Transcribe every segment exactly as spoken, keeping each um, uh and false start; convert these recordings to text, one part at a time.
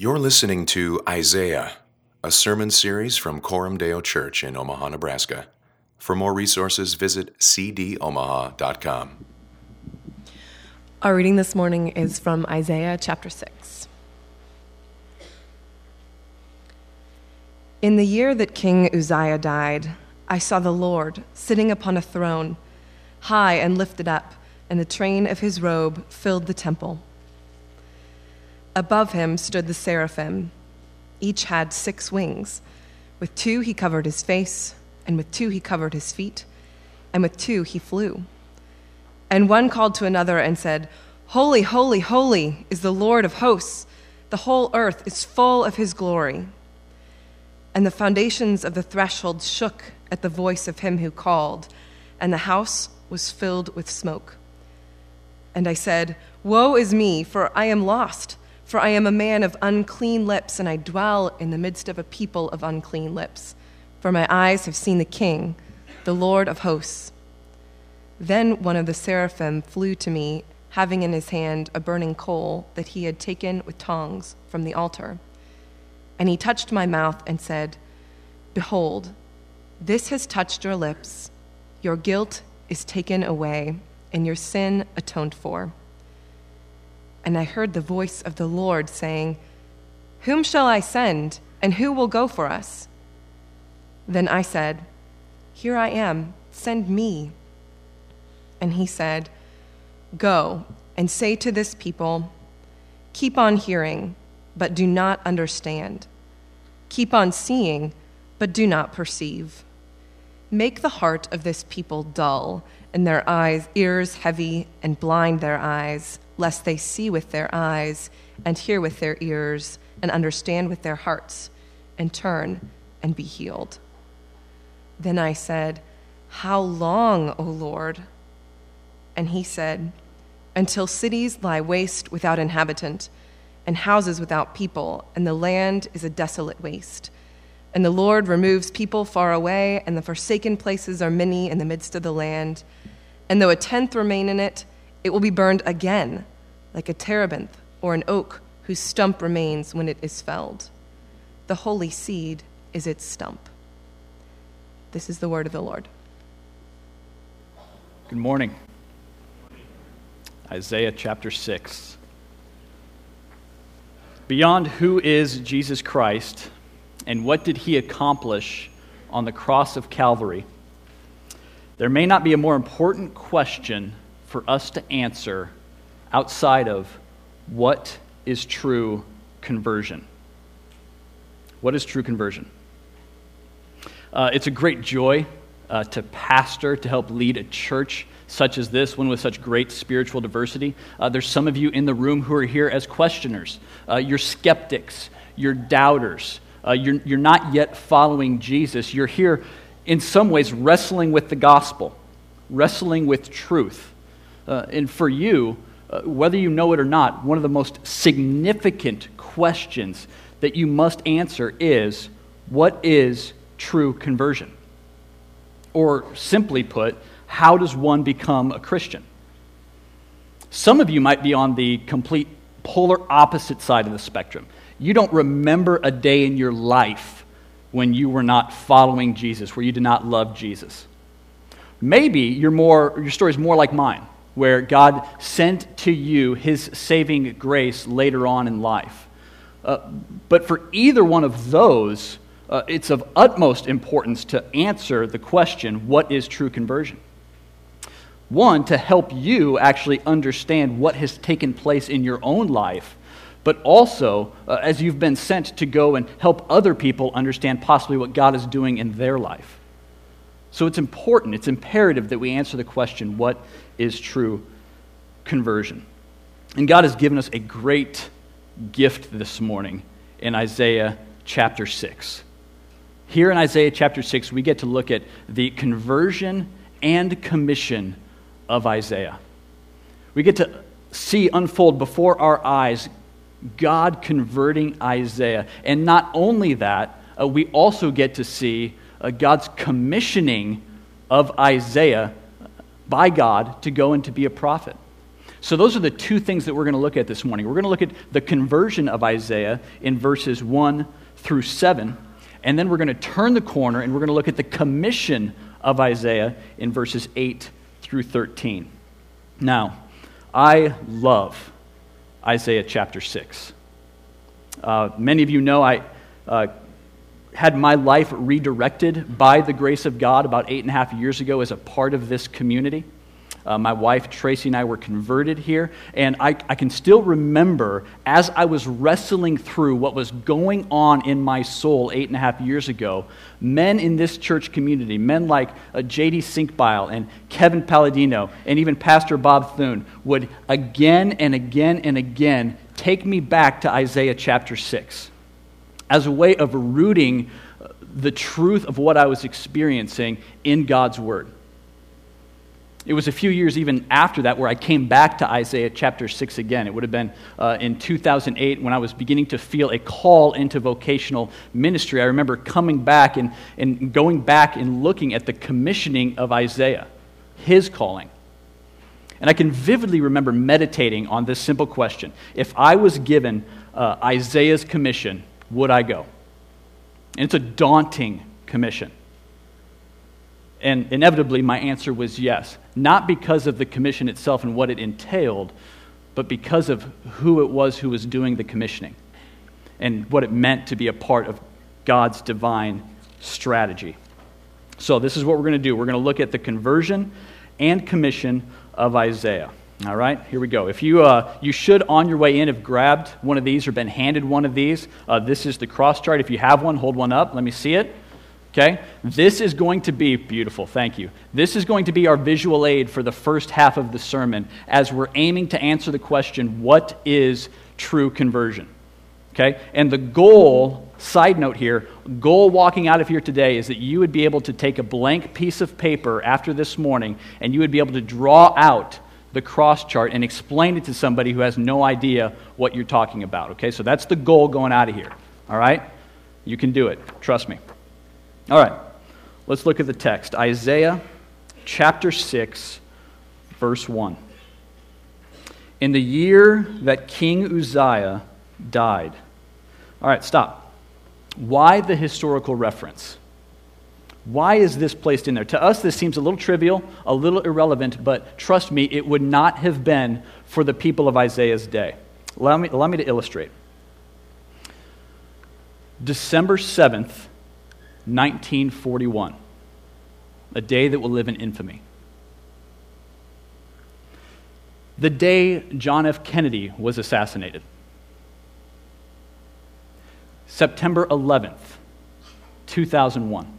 You're listening to Isaiah, a sermon series from Coram Deo Church in Omaha, Nebraska. For more resources, visit c d omaha dot com. Our reading this morning is from Isaiah chapter six. In the year that King Uzziah died, I saw the Lord sitting upon a throne, high and lifted up, and the train of his robe filled the temple. Above him stood the seraphim. Each had six wings. With two he covered his face, and with two he covered his feet, and with two he flew. And one called to another and said, "Holy, holy, holy is the Lord of hosts. The whole earth is full of his glory." And the foundations of the threshold shook at the voice of him who called, and the house was filled with smoke. And I said, "Woe is me, for I am lost. For I am a man of unclean lips, and I dwell in the midst of a people of unclean lips. For my eyes have seen the King, the Lord of hosts." Then one of the seraphim flew to me, having in his hand a burning coal that he had taken with tongs from the altar. And he touched my mouth and said, "Behold, this has touched your lips. Your guilt is taken away, and your sin atoned for." And I heard the voice of the Lord saying, "Whom shall I send, and who will go for us?" Then I said, "Here I am, send me." And he said, "Go and say to this people, keep on hearing, but do not understand. Keep on seeing, but do not perceive. Make the heart of this people dull, and their eyes, ears heavy, and blind their eyes, lest they see with their eyes, and hear with their ears, and understand with their hearts, and turn and be healed." Then I said, "How long, O Lord?" And he said, "Until cities lie waste without inhabitant, and houses without people, and the land is a desolate waste. And the Lord removes people far away, and the forsaken places are many in the midst of the land. And though a tenth remain in it, it will be burned again, like a terebinth or an oak whose stump remains when it is felled. The holy seed is its stump." This is the word of the Lord. Good morning. Isaiah chapter six. Beyond who is Jesus Christ and what did he accomplish on the cross of Calvary, there may not be a more important question for us to answer outside of what is true conversion. What is true conversion? Uh, it's a great joy uh, to pastor, to help lead a church such as this, one with such great spiritual diversity. Uh, there's some of you in the room who are here as questioners. Uh, you're skeptics. You're doubters. Uh, you're, you're not yet following Jesus. You're here in some ways wrestling with the gospel, wrestling with truth. Uh, and for you, uh, whether you know it or not, one of the most significant questions that you must answer is, what is true conversion? Or simply put, how does one become a Christian? Some of you might be on the complete polar opposite side of the spectrum. You don't remember a day in your life when you were not following Jesus, where you did not love Jesus. Maybe you're more, your story is more like mine, where God sent to you his saving grace later on in life. Uh, but for either one of those, uh, it's of utmost importance to answer the question, what is true conversion? One, to help you actually understand what has taken place in your own life, but also uh, as you've been sent to go and help other people understand possibly what God is doing in their life. So it's important, it's imperative that we answer the question, what is true conversion? And God has given us a great gift this morning in Isaiah chapter six. Here in Isaiah chapter six, we get to look at the conversion and commission of Isaiah. We get to see unfold before our eyes God converting Isaiah. And not only that, uh, we also get to see uh, God's commissioning of Isaiah by God to go and to be a prophet. So those are the two things that we're going to look at this morning. We're going to look at the conversion of Isaiah in verses one through seven, and then we're going to turn the corner and we're going to look at the commission of Isaiah in verses eight through thirteen. Now, I love Isaiah chapter six. Uh, many of you know I uh, had my life redirected by the grace of God about eight and a half years ago as a part of this community. Uh, my wife, Tracy, and I were converted here, and I, I can still remember as I was wrestling through what was going on in my soul eight and a half years ago, men in this church community, men like uh, J D Sinkbile and Kevin Palladino, and even Pastor Bob Thune, would again and again and again take me back to Isaiah chapter six as a way of rooting the truth of what I was experiencing in God's Word. It was a few years even after that where I came back to Isaiah chapter six again. It would have been uh, in two thousand eight when I was beginning to feel a call into vocational ministry. I remember coming back and, and going back and looking at the commissioning of Isaiah, his calling. And I can vividly remember meditating on this simple question. If I was given uh, Isaiah's commission, would I go? And it's a daunting commission. And inevitably, my answer was yes. Not because of the commission itself and what it entailed, but because of who it was who was doing the commissioning and what it meant to be a part of God's divine strategy. So this is what we're going to do. We're going to look at the conversion and commission of Isaiah. All right, here we go. If you uh, you should, on your way in, have grabbed one of these or been handed one of these. Uh, this is the cross chart. If you have one, hold one up. Let me see it. Okay, this is going to be beautiful. Thank you. This is going to be our visual aid for the first half of the sermon as we're aiming to answer the question, what is true conversion? Okay, and the goal, side note here, goal walking out of here today is that you would be able to take a blank piece of paper after this morning and you would be able to draw out the cross chart and explain it to somebody who has no idea what you're talking about. Okay, so that's the goal going out of here. All right, you can do it. Trust me. All right, let's look at the text. Isaiah chapter six, verse one. In the year that King Uzziah died. All right, stop. Why the historical reference? Why is this placed in there? To us, this seems a little trivial, a little irrelevant, but trust me, it would not have been for the people of Isaiah's day. Allow me, allow me to illustrate. December seventh, nineteen forty-one, a day that will live in infamy. The day John F. Kennedy was assassinated. September eleventh, two thousand one.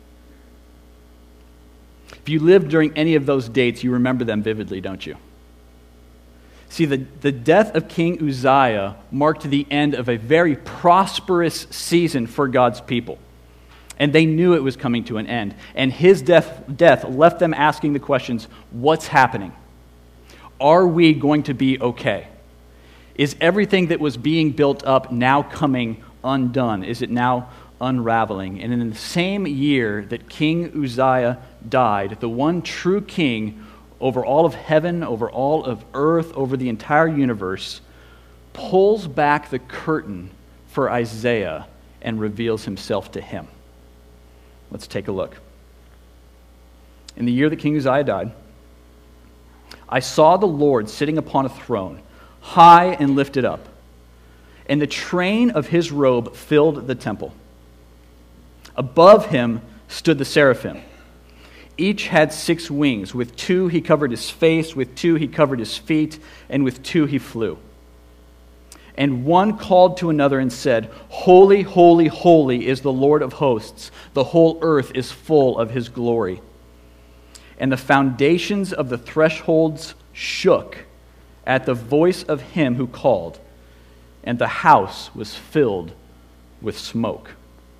If you lived during any of those dates, you remember them vividly, don't you? See, the, the death of King Uzziah marked the end of a very prosperous season for God's people. And they knew it was coming to an end. And his death, death left them asking the questions, what's happening? Are we going to be okay? Is everything that was being built up now coming undone? Is it now unraveling? And in the same year that King Uzziah died, the one true king over all of heaven, over all of earth, over the entire universe, pulls back the curtain for Isaiah and reveals himself to him. Let's take a look. In the year that King Uzziah died, I saw the Lord sitting upon a throne, high and lifted up, and the train of his robe filled the temple. Above him stood the seraphim. Each had six wings. With two he covered his face, with two he covered his feet, and with two he flew. And one called to another and said, Holy, holy, holy is the Lord of hosts. The whole earth is full of his glory. And the foundations of the thresholds shook at the voice of him who called, and the house was filled with smoke.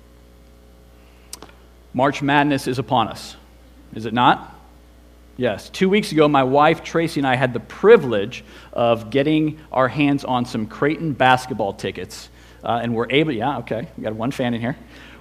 March Madness is upon us, is it not? Yes. Two weeks ago, my wife, Tracy, and I had the privilege of getting our hands on some Creighton basketball tickets. Uh, and we're able, yeah, okay, we got one fan in here.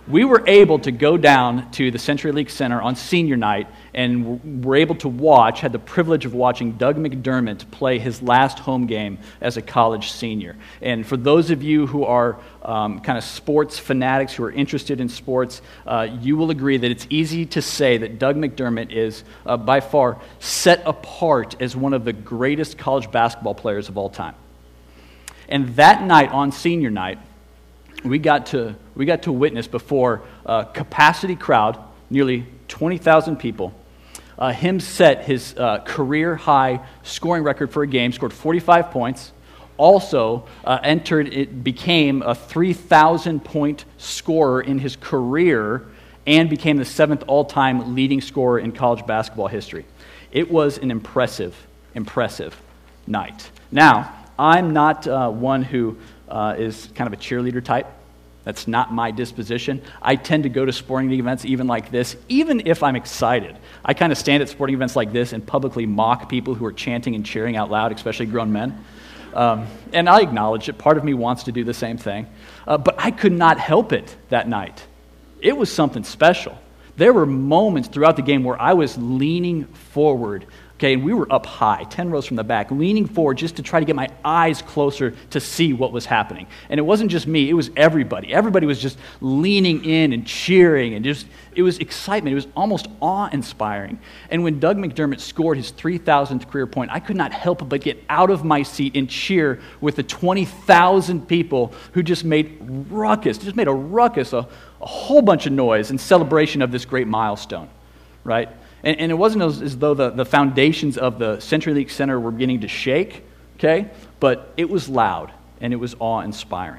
we were able to go down to the CenturyLink Center on senior night and were able to watch, had the privilege of watching Doug McDermott play his last home game as a college senior. And for those of you who are um, kind of sports fanatics, who are interested in sports, uh, you will agree that it's easy to say that Doug McDermott is uh, by far set apart as one of the greatest college basketball players of all time. And that night, on senior night, we got to we got to witness before a capacity crowd, nearly twenty thousand people, uh, him set his uh, career-high scoring record for a game, scored forty-five points, also uh, entered, it became a three thousand point scorer in his career, and became the seventh all-time leading scorer in college basketball history. It was an impressive, impressive night. Now, I'm not uh, one who uh, is kind of a cheerleader type. That's not my disposition. I tend to go to sporting events even like this, even if I'm excited. I kind of stand at sporting events like this and publicly mock people who are chanting and cheering out loud, especially grown men. Um, and I acknowledge that part of me wants to do the same thing. Uh, but I could not help it that night. It was something special. There were moments throughout the game where I was leaning forward. Okay, and we were up high, ten rows from the back, leaning forward just to try to get my eyes closer to see what was happening. And it wasn't just me, it was everybody. Everybody was just leaning in and cheering, and just it was excitement. It was almost awe-inspiring. And when Doug McDermott scored his three thousandth career point, I could not help but get out of my seat and cheer with the twenty thousand people who just made ruckus, just made a ruckus, a, a whole bunch of noise in celebration of this great milestone, right? And, and it wasn't as, as though the, the foundations of the CenturyLink Center were beginning to shake, okay? But it was loud, and it was awe-inspiring.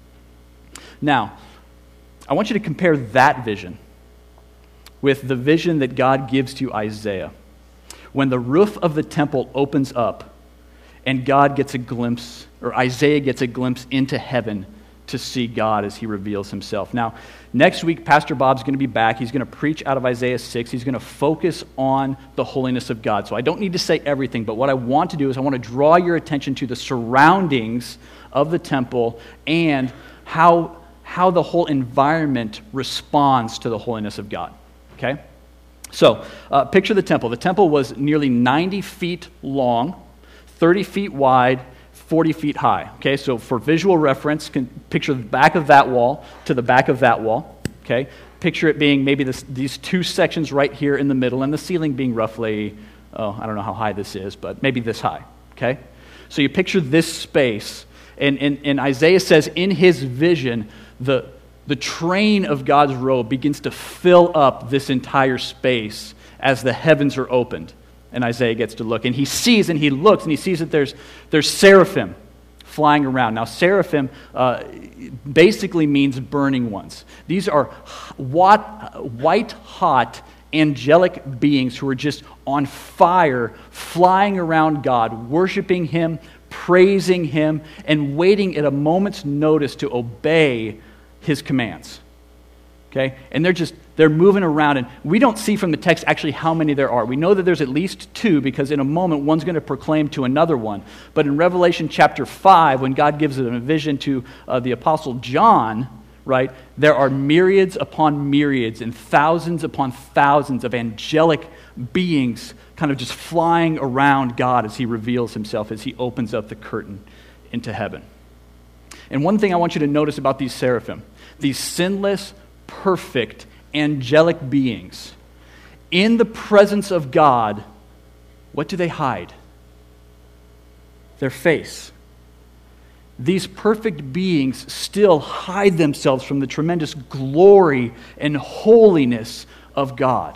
Now, I want you to compare that vision with the vision that God gives to Isaiah. When the roof of the temple opens up, and God gets a glimpse, or Isaiah gets a glimpse into heaven to see God as he reveals himself. Now, next week, Pastor Bob's going to be back. He's going to preach out of Isaiah six. He's going to focus on the holiness of God. So I don't need to say everything, but what I want to do is I want to draw your attention to the surroundings of the temple and how, how the whole environment responds to the holiness of God. Okay? So, uh, picture the temple. The temple was nearly ninety feet long, thirty feet wide, forty feet high. Okay, so for visual reference, can picture the back of that wall to the back of that wall. Okay, picture it being maybe this, these two sections right here in the middle, and the ceiling being roughly, oh, I don't know how high this is, but maybe this high. Okay, so you picture this space, and, and, and Isaiah says in his vision, the, the train of God's robe begins to fill up this entire space as the heavens are opened. And Isaiah gets to look, and he sees, and he looks, and he sees that there's there's seraphim flying around. Now, seraphim uh, basically means burning ones. These are white-hot angelic beings who are just on fire, flying around God, worshiping him, praising him, and waiting at a moment's notice to obey his commands. Okay? And they're just, they're moving around, and we don't see from the text actually how many there are. We know that there's at least two, because in a moment one's going to proclaim to another one. But in Revelation chapter five, when God gives a vision to uh, the Apostle John, right, there are myriads upon myriads and thousands upon thousands of angelic beings kind of just flying around God as he reveals himself, as he opens up the curtain into heaven. And one thing I want you to notice about these seraphim, these sinless, perfect, angelic beings, in the presence of God, what do they hide? Their face. These perfect beings still hide themselves from the tremendous glory and holiness of God.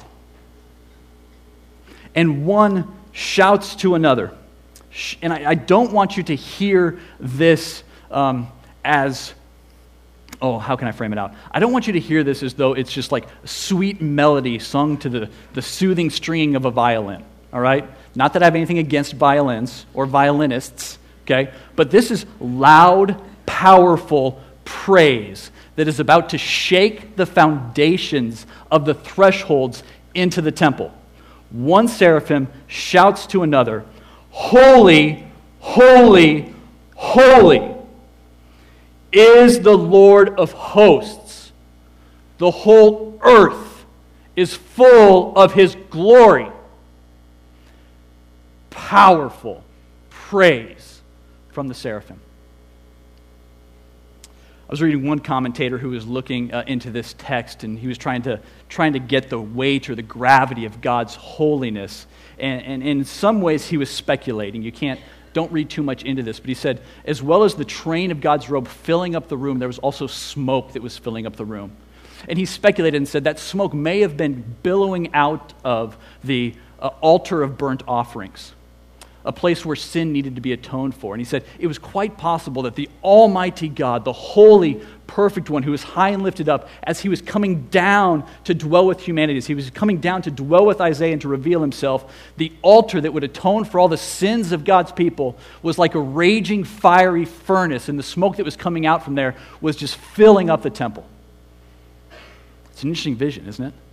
And one shouts to another. And I, I don't want you to hear this um, as... Oh, how can I frame it out? I don't want you to hear this as though it's just like a sweet melody sung to the, the soothing stringing of a violin, all right? Not that I have anything against violins or violinists, okay? But this is loud, powerful praise that is about to shake the foundations of the thresholds into the temple. One seraphim shouts to another, "Holy, holy, holy is the Lord of hosts. The whole earth is full of his glory. Powerful praise from the seraphim. I was reading one commentator who was looking uh, into this text, and he was trying to trying to get the weight or the gravity of God's holiness. And, and in some ways, he was speculating. You can't, don't read too much into this, but he said, as well as the train of God's robe filling up the room, there was also smoke that was filling up the room. And he speculated and said that smoke may have been billowing out of the uh, altar of burnt offerings, a place where sin needed to be atoned for. And he said it was quite possible that the Almighty God, the holy, perfect one who was high and lifted up, as he was coming down to dwell with humanity, as he was coming down to dwell with Isaiah and to reveal himself, the altar that would atone for all the sins of God's people was like a raging fiery furnace, and the smoke that was coming out from there was just filling up the temple. It's an interesting vision, isn't it?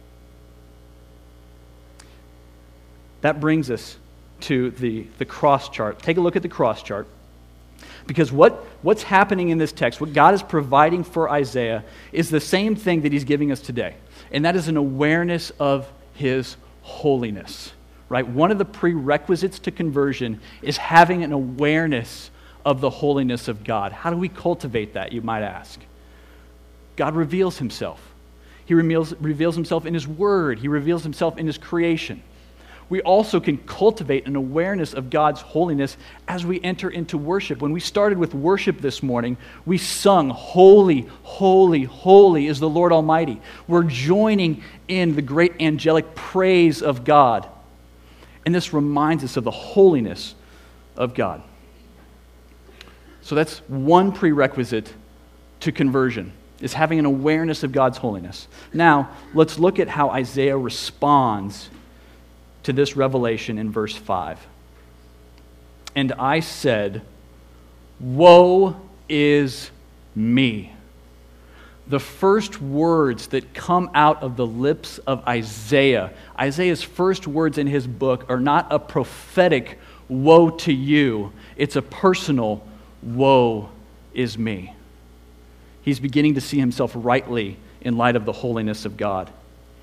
That brings us to the, the cross chart. Take a look at the cross chart. Because what, what's happening in this text, what God is providing for Isaiah, is the same thing that he's giving us today. And that is an awareness of his holiness. Right? One of the prerequisites to conversion is having an awareness of the holiness of God. How do we cultivate that, you might ask? God reveals himself. He reveals, reveals himself in his word. He reveals himself in his creation. We also can cultivate an awareness of God's holiness as we enter into worship. When we started with worship this morning, we sung, "Holy, holy, holy is the Lord Almighty." We're joining in the great angelic praise of God. And this reminds us of the holiness of God. So that's one prerequisite to conversion, is having an awareness of God's holiness. Now, let's look at how Isaiah responds to this revelation in verse five. And I said, "Woe is me." The first words that come out of the lips of Isaiah, Isaiah's first words in his book, are not a prophetic woe to you. It's a personal woe is me. He's beginning to see himself rightly in light of the holiness of God.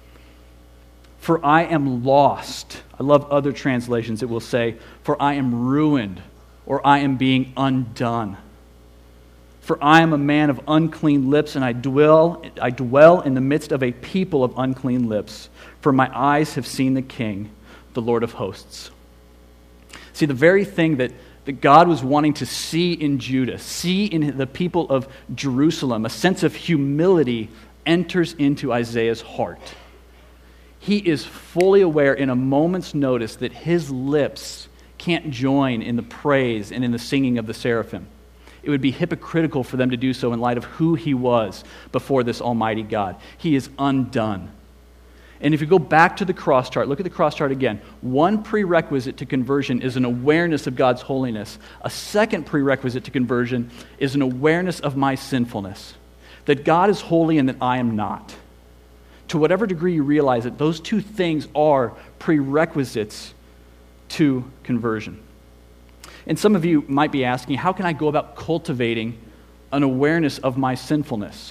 For I am lost. I love other translations that will say, for I am ruined, or I am being undone. For I am a man of unclean lips, and I dwell, I dwell in the midst of a people of unclean lips. For my eyes have seen the King, the Lord of hosts. See, the very thing that, that God was wanting to see in Judah, see in the people of Jerusalem, a sense of humility, enters into Isaiah's heart. He is fully aware in a moment's notice that his lips can't join in the praise and in the singing of the seraphim. It would be hypocritical for them to do so in light of who he was before this almighty God. He is undone. And if you go back to the cross chart, look at the cross chart again. One prerequisite to conversion is an awareness of God's holiness. A second prerequisite to conversion is an awareness of my sinfulness, that God is holy and that I am not. To whatever degree you realize it, those two things are prerequisites to conversion. And some of you might be asking, how can I go about cultivating an awareness of my sinfulness?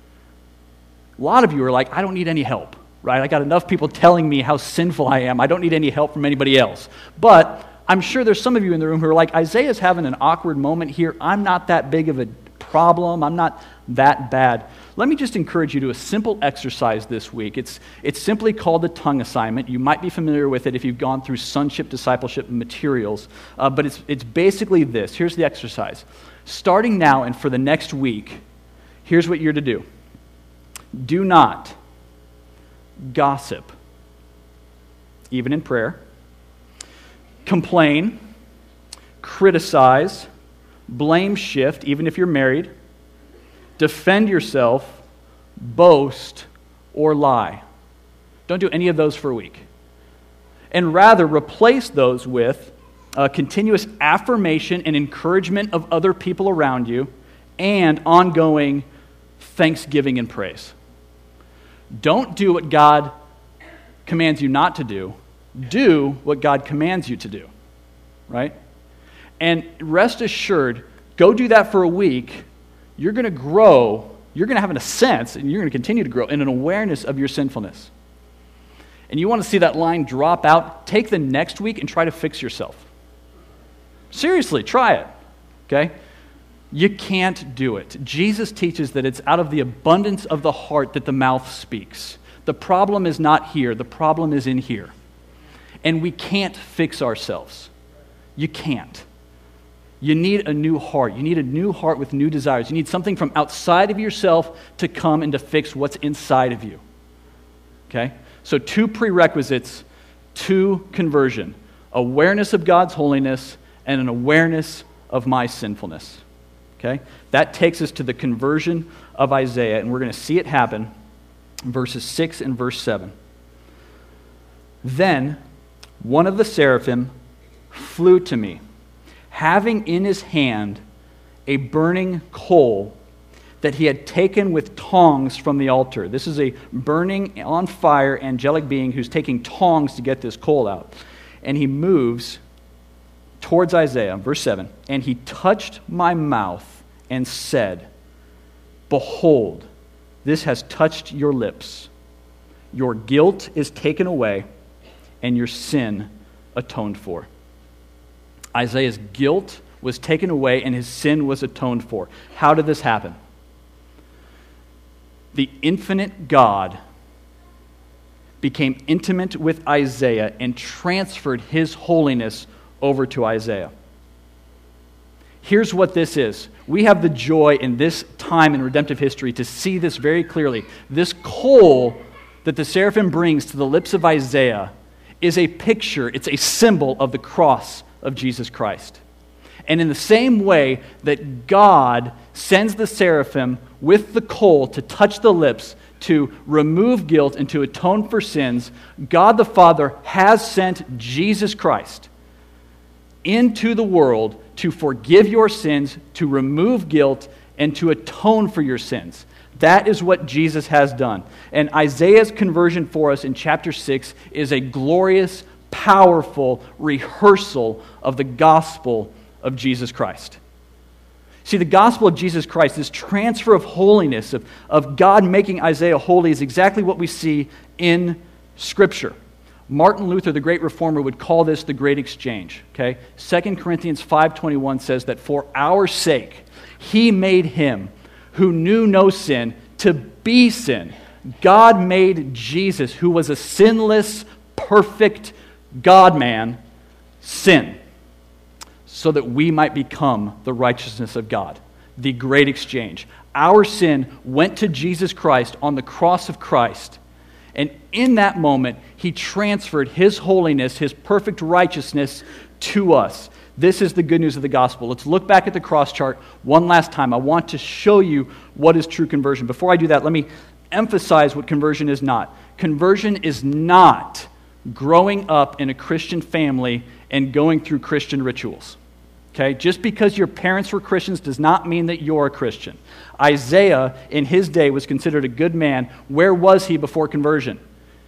A lot of you are like, I don't need any help, right? I got enough people telling me how sinful I am. I don't need any help from anybody else. But I'm sure there's some of you in the room who are like, Isaiah's having an awkward moment here. I'm not that big of a problem. I'm not that bad. Let me just encourage you to a simple exercise this week. It's, it's simply called the tongue assignment. You might be familiar with it if you've gone through sonship discipleship materials. Uh, but it's, it's basically this. Here's the exercise. Starting now and for the next week, here's what you're to do. Do not gossip, even in prayer, complain, criticize, blame shift, even if you're married, defend yourself, boast, or lie. Don't do any of those for a week. And rather replace those with a continuous affirmation and encouragement of other people around you and ongoing thanksgiving and praise. Don't do what God commands you not to do. Do what God commands you to do, right? And rest assured, go do that for a week. You're going to grow. You're going to have in a sense, and you're going to continue to grow in an awareness of your sinfulness. And you want to see that line drop out, take the next week and try to fix yourself. Seriously, try it, okay? You can't do it. Jesus teaches that it's out of the abundance of the heart that the mouth speaks. The problem is not here. The problem is in here. And we can't fix ourselves. You can't. You need a new heart. You need a new heart with new desires. You need something from outside of yourself to come and to fix what's inside of you. Okay? So two prerequisites to conversion. Awareness of God's holiness and an awareness of my sinfulness. Okay? That takes us to the conversion of Isaiah, and we're going to see it happen in verses six and verse seven. Then one of the seraphim flew to me, having in his hand a burning coal that he had taken with tongs from the altar. This is a burning on fire angelic being who's taking tongs to get this coal out. And he moves towards Isaiah, verse seven, and he touched my mouth and said, "Behold, this has touched your lips. Your guilt is taken away, and your sin atoned for." Isaiah's guilt was taken away, and his sin was atoned for. How did this happen? The infinite God became intimate with Isaiah and transferred his holiness over to Isaiah. Here's what this is. We have the joy in this time in redemptive history to see this very clearly. This coal that the seraphim brings to the lips of Isaiah is a picture, it's a symbol of the cross of Jesus Christ. And in the same way that God sends the seraphim with the coal to touch the lips, to remove guilt and to atone for sins, God the Father has sent Jesus Christ into the world to forgive your sins, to remove guilt, and to atone for your sins. That is what Jesus has done. And Isaiah's conversion for us in chapter six is a glorious, powerful rehearsal of the gospel of Jesus Christ. See, the gospel of Jesus Christ, this transfer of holiness, of, of God making Isaiah holy, is exactly what we see in Scripture. Martin Luther, the great reformer, would call this the great exchange. Okay? Second Corinthians five twenty-one says that for our sake, he made him who knew no sin to be sin. God made Jesus, who was a sinless, perfect God-man, sin, so that we might become the righteousness of God. The great exchange. Our sin went to Jesus Christ on the cross of Christ, and in that moment, he transferred his holiness, his perfect righteousness to us. This is the good news of the gospel. Let's look back at the cross chart one last time. I want to show you what is true conversion. Before I do that, let me emphasize what conversion is not. Conversion is not growing up in a Christian family and going through Christian rituals. Okay? Just because your parents were Christians does not mean that you're a Christian. Isaiah, in his day, was considered a good man. Where was he before conversion?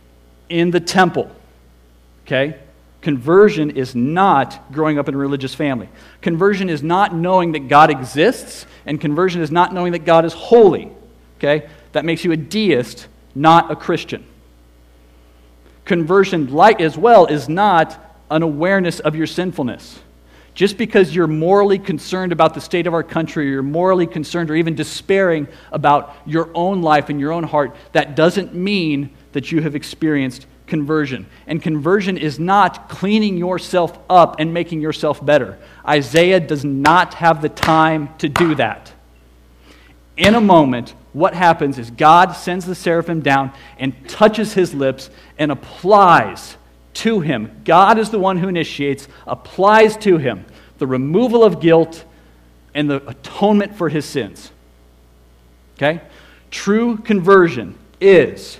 In the temple. Okay? Conversion is not growing up in a religious family. Conversion is not knowing that God exists, and conversion is not knowing that God is holy. Okay? That makes you a deist, not a Christian. Conversion, like as well, is not an awareness of your sinfulness. Just because you're morally concerned about the state of our country, or you're morally concerned or even despairing about your own life and your own heart, that doesn't mean that you have experienced conversion. And conversion is not cleaning yourself up and making yourself better. Isaiah does not have the time to do that. In a moment, what happens is God sends the seraphim down and touches his lips and applies to him. God is the one who initiates, applies to him the removal of guilt and the atonement for his sins. Okay? True conversion is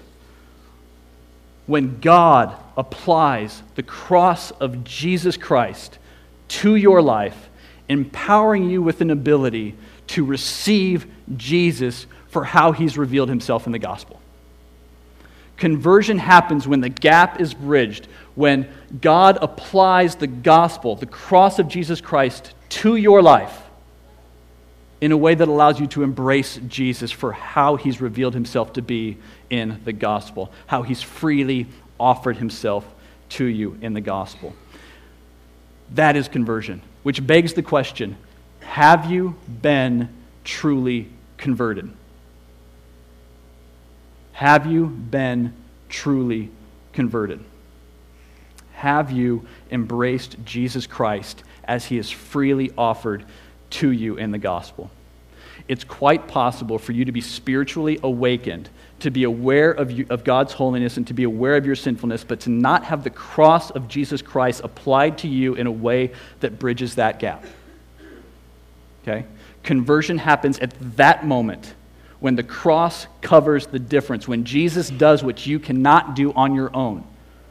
when God applies the cross of Jesus Christ to your life, empowering you with an ability to receive Jesus for how he's revealed himself in the gospel. Conversion happens when the gap is bridged, when God applies the gospel, the cross of Jesus Christ, to your life. in a way that allows you to embrace Jesus for how he's revealed himself to be in the gospel, how he's freely offered himself to you in the gospel. That is conversion, which begs the question, have you been truly converted? Have you been truly converted? Have you embraced Jesus Christ as he is freely offered to you in the gospel? It's quite possible for you to be spiritually awakened, to be aware of, you, of God's holiness and to be aware of your sinfulness, but to not have the cross of Jesus Christ applied to you in a way that bridges that gap. Okay? Conversion happens at that moment when the cross covers the difference, when Jesus does what you cannot do on your own.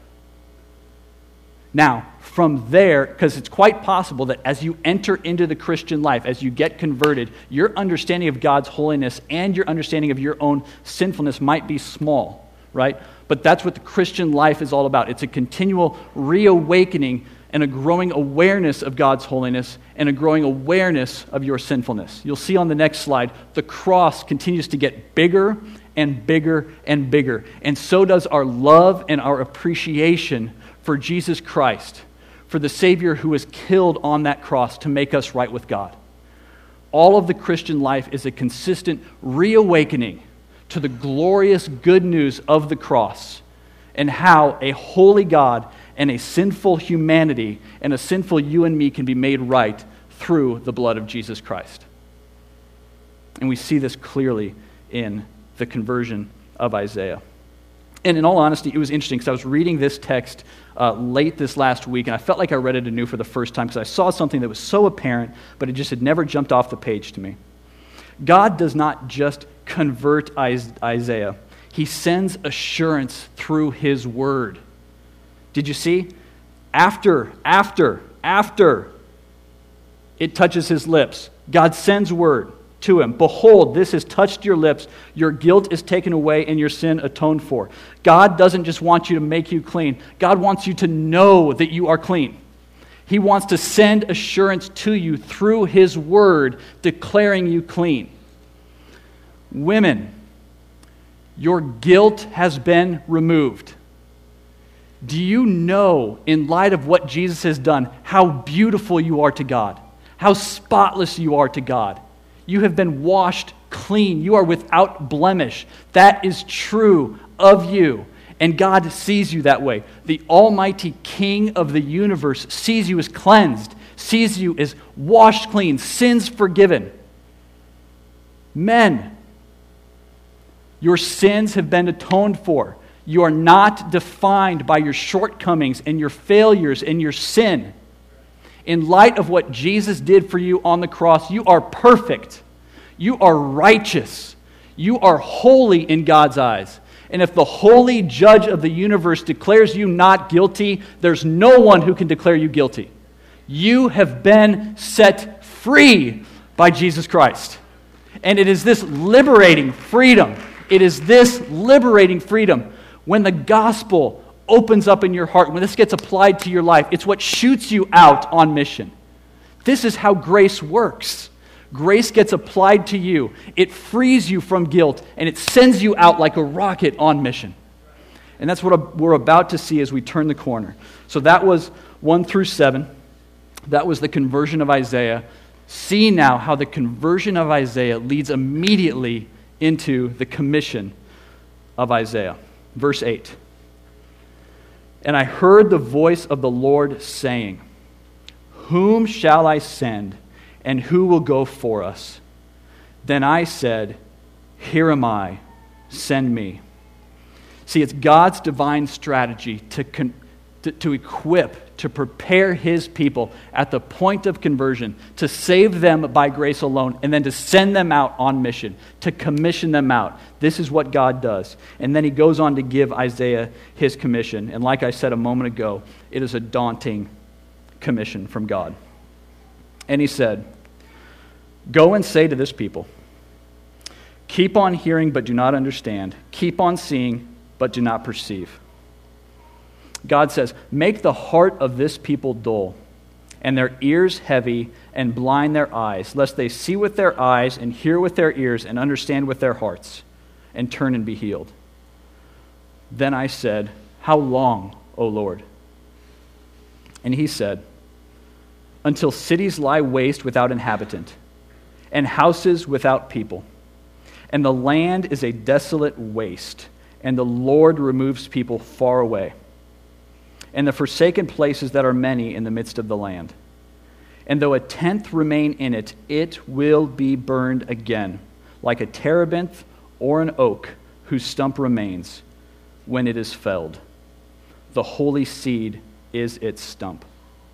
Now, from there, because it's quite possible that as you enter into the Christian life, as you get converted, your understanding of God's holiness and your understanding of your own sinfulness might be small, right? But that's what the Christian life is all about. It's a continual reawakening and a growing awareness of God's holiness and a growing awareness of your sinfulness. You'll see on the next slide, the cross continues to get bigger and bigger and bigger. And so does our love and our appreciation for Jesus Christ, for the Savior who was killed on that cross to make us right with God. All of the Christian life is a consistent reawakening to the glorious good news of the cross and how a holy God and a sinful humanity and a sinful you and me can be made right through the blood of Jesus Christ. And we see this clearly in the conversion of Isaiah. And in all honesty, it was interesting because I was reading this text uh, late this last week, and I felt like I read it anew for the first time because I saw something that was so apparent, but it just had never jumped off the page to me. God does not just convert Isaiah. He sends assurance through his word. Did you see? After, after, after it touches his lips, God sends word to him. Behold, this has touched your lips. Your guilt is taken away and your sin atoned for. God doesn't just want you to make you clean. God wants you to know that you are clean. He wants to send assurance to you through his word, declaring you clean. Women, your guilt has been removed. Do you know, in light of what Jesus has done, how beautiful you are to God? How spotless you are to God? You have been washed clean. You are without blemish. That is true of you. And God sees you that way. The Almighty King of the universe sees you as cleansed, sees you as washed clean, sins forgiven. Men, your sins have been atoned for. You are not defined by your shortcomings and your failures and your sin. In light of what Jesus did for you on the cross, you are perfect. You are righteous. You are holy in God's eyes. And if the holy judge of the universe declares you not guilty, there's no one who can declare you guilty. You have been set free by Jesus Christ. And it is this liberating freedom. It is this liberating freedom when the gospel opens up in your heart, when this gets applied to your life. It's what shoots you out on mission. This is how grace works. Grace gets applied to you. It frees you from guilt, and it sends you out like a rocket on mission. And that's what we're about to see as we turn the corner. So that was one through seven. That was the conversion of Isaiah. See now how the conversion of Isaiah leads immediately into the commission of Isaiah. Verse eight. And I heard the voice of the Lord saying, whom shall I send, and who will go for us? Then I said, here am I, send me. See, it's God's divine strategy to, con- to, to equip, to prepare his people at the point of conversion, to save them by grace alone, and then to send them out on mission, to commission them out. This is what God does. And then he goes on to give Isaiah his commission. And like I said a moment ago, it is a daunting commission from God. And he said, go and say to this people, keep on hearing but do not understand. Keep on seeing but do not perceive. God says, make the heart of this people dull and their ears heavy, and blind their eyes, lest they see with their eyes and hear with their ears and understand with their hearts and turn and be healed. Then I said, How long, O Lord? And he said, Until cities lie waste without inhabitant, and houses without people, and the land is a desolate waste, and the Lord removes people far away, and the forsaken places that are many in the midst of the land. And though a tenth remain in it, it will be burned again, like a terebinth or an oak whose stump remains when it is felled. The holy seed is its stump.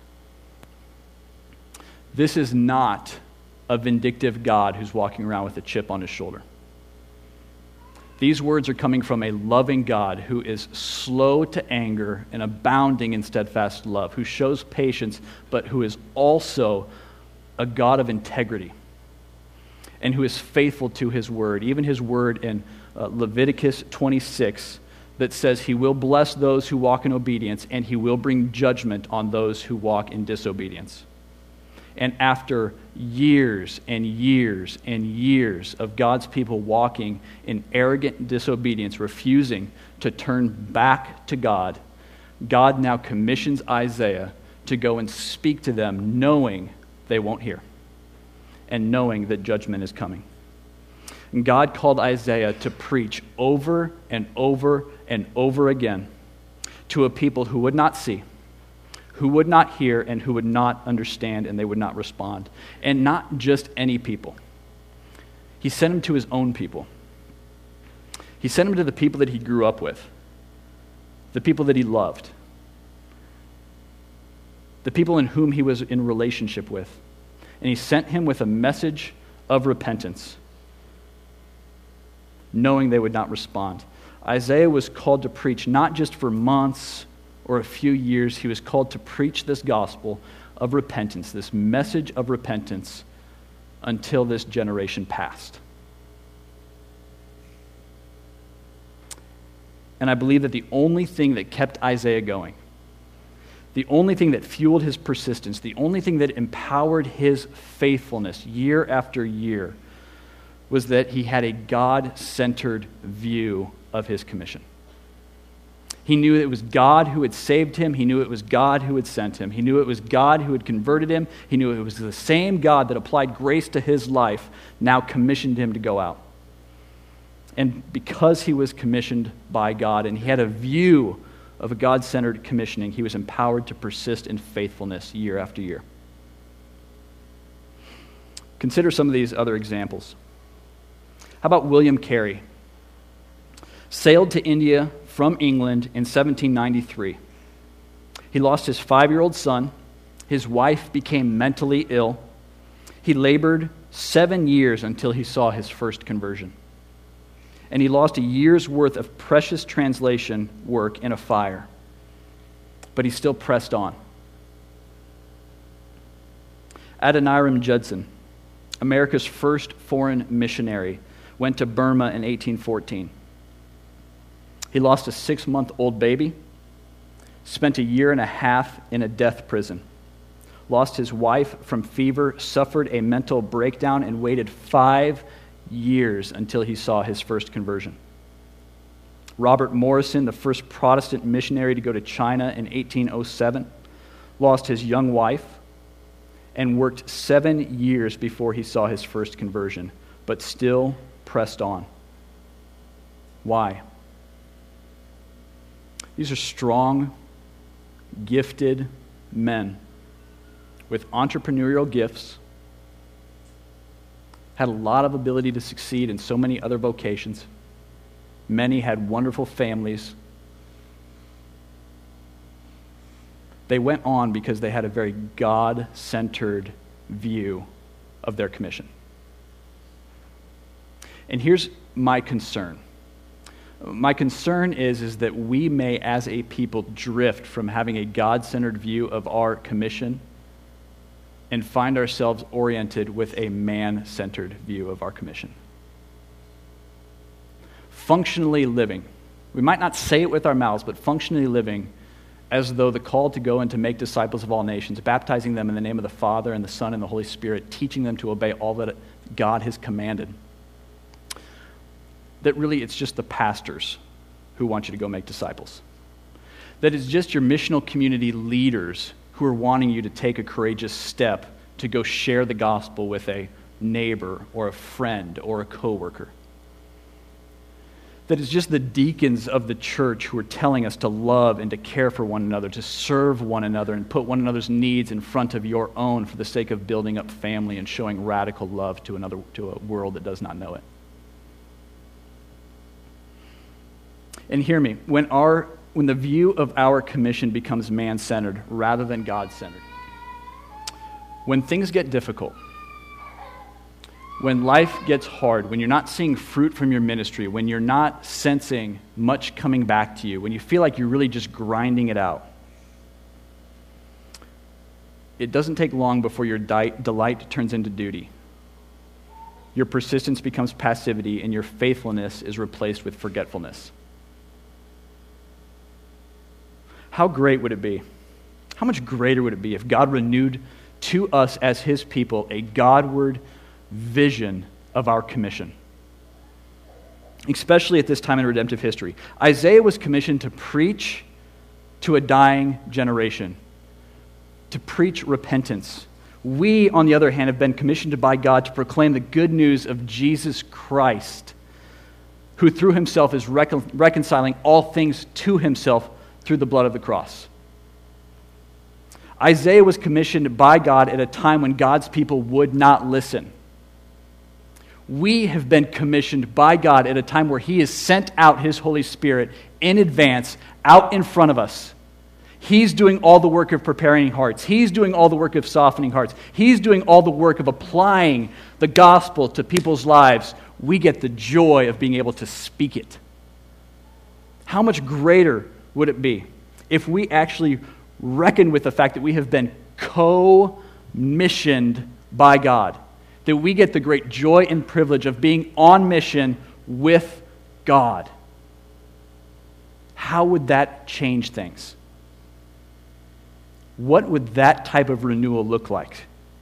This is not a vindictive God who's walking around with a chip on his shoulder. These words are coming from a loving God who is slow to anger and abounding in steadfast love, who shows patience, but who is also a God of integrity and who is faithful to his word, even his word in uh, Leviticus twenty-six that says he will bless those who walk in obedience and he will bring judgment on those who walk in disobedience. And after years and years and years of God's people walking in arrogant disobedience, refusing to turn back to God, God now commissions Isaiah to go and speak to them, knowing they won't hear and knowing that judgment is coming. And God called Isaiah to preach over and over and over again to a people who would not see, who would not hear, and who would not understand, and they would not respond. And not just any people. He sent him to his own people. He sent him to the people that he grew up with, the people that he loved, the people in whom he was in relationship with. And he sent him with a message of repentance, knowing they would not respond. Isaiah was called to preach not just for months or a few years. He was called to preach this gospel of repentance, this message of repentance, until this generation passed. And I believe that the only thing that kept Isaiah going, the only thing that fueled his persistence, the only thing that empowered his faithfulness year after year, was that he had a God-centered view of his commission. He knew it was God who had saved him. He knew it was God who had sent him. He knew it was God who had converted him. He knew it was the same God that applied grace to his life now commissioned him to go out. And because he was commissioned by God and he had a view of a God-centered commissioning, he was empowered to persist in faithfulness year after year. Consider some of these other examples. How about William Carey? Sailed to India from England in seventeen ninety-three. He lost his five-year-old son. His wife became mentally ill. He labored seven years until he saw his first conversion. And he lost a year's worth of precious translation work in a fire. But he still pressed on. Adoniram Judson, America's first foreign missionary, went to Burma in eighteen fourteen. He lost a six-month-old baby, spent a year and a half in a death prison, lost his wife from fever, suffered a mental breakdown, and waited five years until he saw his first conversion. Robert Morrison, the first Protestant missionary to go to China in eighteen oh seven, lost his young wife and worked seven years before he saw his first conversion, but still pressed on. Why? These are strong, gifted men with entrepreneurial gifts, had a lot of ability to succeed in so many other vocations. Many had wonderful families. They went on because they had a very God-centered view of their commission. And here's my concern. My concern is, is that we may, as a people, drift from having a God-centered view of our commission and find ourselves oriented with a man-centered view of our commission. Functionally living. We might not say it with our mouths, but functionally living as though the call to go and to make disciples of all nations, baptizing them in the name of the Father and the Son and the Holy Spirit, teaching them to obey all that God has commanded. That really it's just the pastors who want you to go make disciples. That it's just your missional community leaders who are wanting you to take a courageous step to go share the gospel with a neighbor or a friend or a coworker. That it's just the deacons of the church who are telling us to love and to care for one another, to serve one another and put one another's needs in front of your own for the sake of building up family and showing radical love to another to a world that does not know it. And hear me, when our when the view of our commission becomes man-centered rather than God-centered, when things get difficult, when life gets hard, when you're not seeing fruit from your ministry, when you're not sensing much coming back to you, when you feel like you're really just grinding it out, it doesn't take long before your di- delight turns into duty. Your persistence becomes passivity, and your faithfulness is replaced with forgetfulness. How great would it be? How much greater would it be if God renewed to us as His people a Godward vision of our commission? Especially at this time in redemptive history. Isaiah was commissioned to preach to a dying generation, to preach repentance. We, on the other hand, have been commissioned by God to proclaim the good news of Jesus Christ, who through Himself is recon- reconciling all things to Himself through the blood of the cross. Isaiah was commissioned by God at a time when God's people would not listen. We have been commissioned by God at a time where He has sent out His Holy Spirit in advance, out in front of us. He's doing all the work of preparing hearts. He's doing all the work of softening hearts. He's doing all the work of applying the gospel to people's lives. We get the joy of being able to speak it. How much greater would it be if we actually reckon with the fact that we have been co-missioned by God, that we get the great joy and privilege of being on mission with God? How would that change things? What would that type of renewal look like?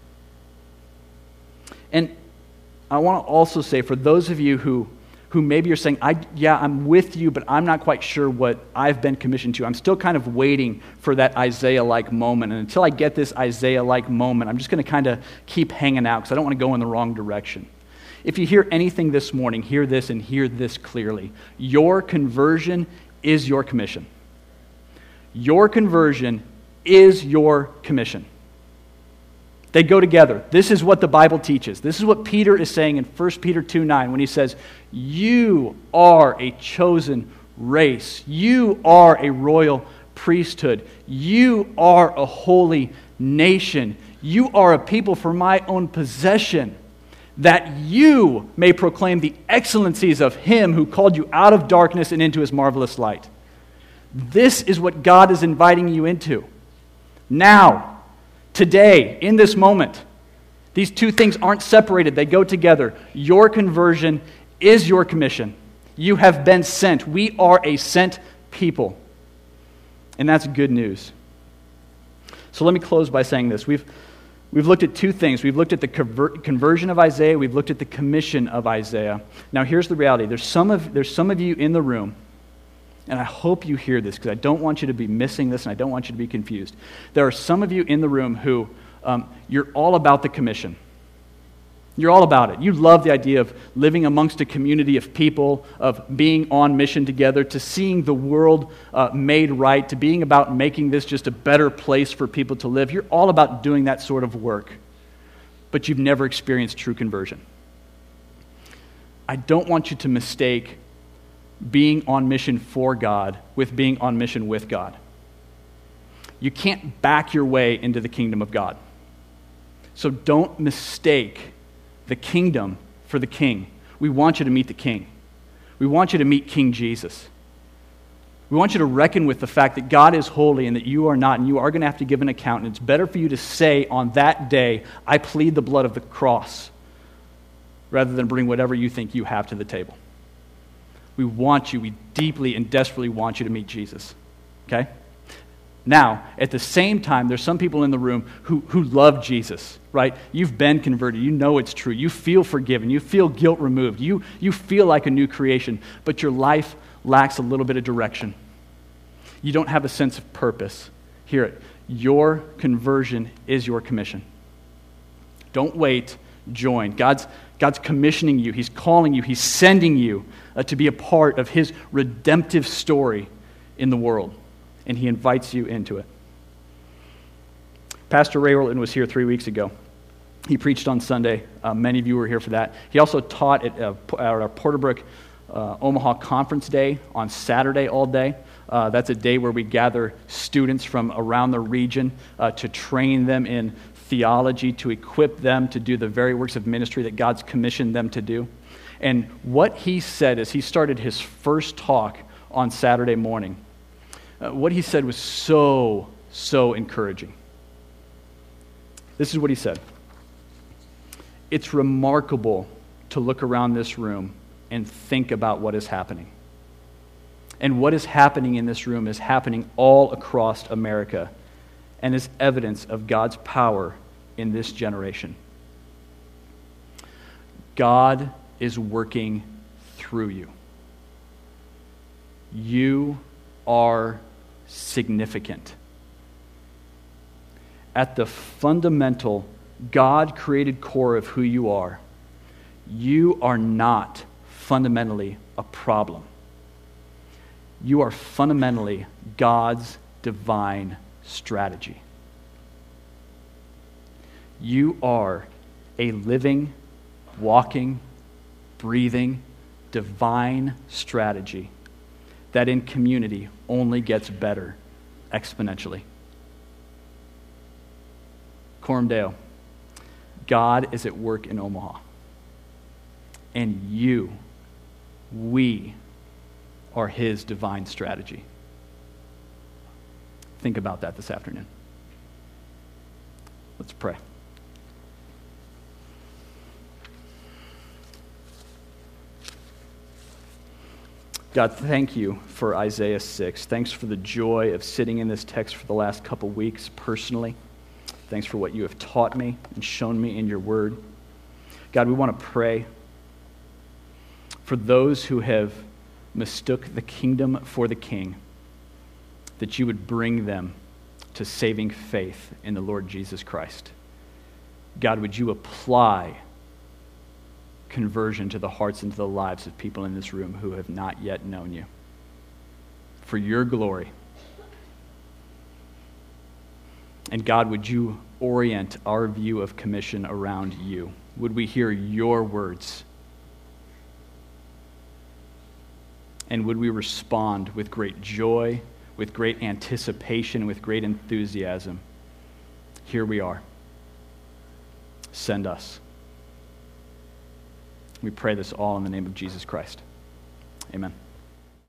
And I want to also say, for those of you who who maybe you're saying, I, yeah, I'm with you, but I'm not quite sure what I've been commissioned to. I'm still kind of waiting for that Isaiah-like moment. And until I get this Isaiah-like moment, I'm just going to kind of keep hanging out because I don't want to go in the wrong direction. If you hear anything this morning, hear this and hear this clearly. Your conversion is your commission. Your conversion is your commission. They go together. This is what the Bible teaches. This is what Peter is saying in First Peter two nine when he says, you are a chosen race. You are a royal priesthood. You are a holy nation. You are a people for my own possession, that you may proclaim the excellencies of Him who called you out of darkness and into His marvelous light. This is what God is inviting you into. Now, today, in this moment, these two things aren't separated. They go together. Your conversion is your commission. You have been sent. We are a sent people. And that's good news. So let me close by saying this. We've, we've looked at two things. We've looked at the conver- conversion of Isaiah. We've looked at the commission of Isaiah. Now here's the reality. There's some of, there's some of you in the room, and I hope you hear this because I don't want you to be missing this and I don't want you to be confused. There are some of you in the room who um, you're all about the commission. You're all about it. You love the idea of living amongst a community of people, of being on mission together, to seeing the world uh, made right, to being about making this just a better place for people to live. You're all about doing that sort of work, but you've never experienced true conversion. I don't want you to mistake being on mission for God with being on mission with God. You can't back your way into the kingdom of God. So don't mistake the kingdom for the king. We want you to meet the king. We want you to meet King Jesus. We want you to reckon with the fact that God is holy and that you are not, and you are going to have to give an account. And it's better for you to say on that day, I plead the blood of the cross, rather than bring whatever you think you have to the table. We want you, we deeply and desperately want you to meet Jesus. Okay? Now, at the same time, there's some people in the room who, who love Jesus, right? You've been converted. You know it's true. You feel forgiven. You feel guilt removed. You, you feel like a new creation, but your life lacks a little bit of direction. You don't have a sense of purpose. Hear it. Your conversion is your commission. Don't wait. Join. God's, God's commissioning you. He's calling you. He's sending you uh, to be a part of His redemptive story in the world. And He invites you into it. Pastor Ray Ortland was here three weeks ago. He preached on Sunday. Uh, many of you were here for that. He also taught at, uh, at our Porterbrook uh, Omaha Conference Day on Saturday all day. Uh, that's a day where we gather students from around the region uh, to train them in theology, to equip them to do the very works of ministry that God's commissioned them to do. And what he said as he started his first talk on Saturday morning, uh, what he said was so, so encouraging. This is what he said. It's remarkable to look around this room and think about what is happening. And what is happening in this room is happening all across America and is evidence of God's power in this generation. God is working through you. You are significant. At the fundamental, God-created core of who you are, you are not fundamentally a problem. You are fundamentally God's divine strategy. You are a living, walking, breathing, divine strategy that in community only gets better exponentially. Coram Deo, God is at work in Omaha. And you, we, are His divine strategy. Think about that this afternoon. Let's pray. God, thank you for Isaiah six. Thanks for the joy of sitting in this text for the last couple weeks personally. Thanks for what you have taught me and shown me in your word. God, we want to pray for those who have mistook the kingdom for the king, that you would bring them to saving faith in the Lord Jesus Christ. God, would you apply conversion to the hearts and to the lives of people in this room who have not yet known you. For your glory. And God, would you orient our view of commission around you? Would we hear your words? And would we respond with great joy, with great anticipation, with great enthusiasm? Here we are. Send us. We pray this all in the name of Jesus Christ. Amen.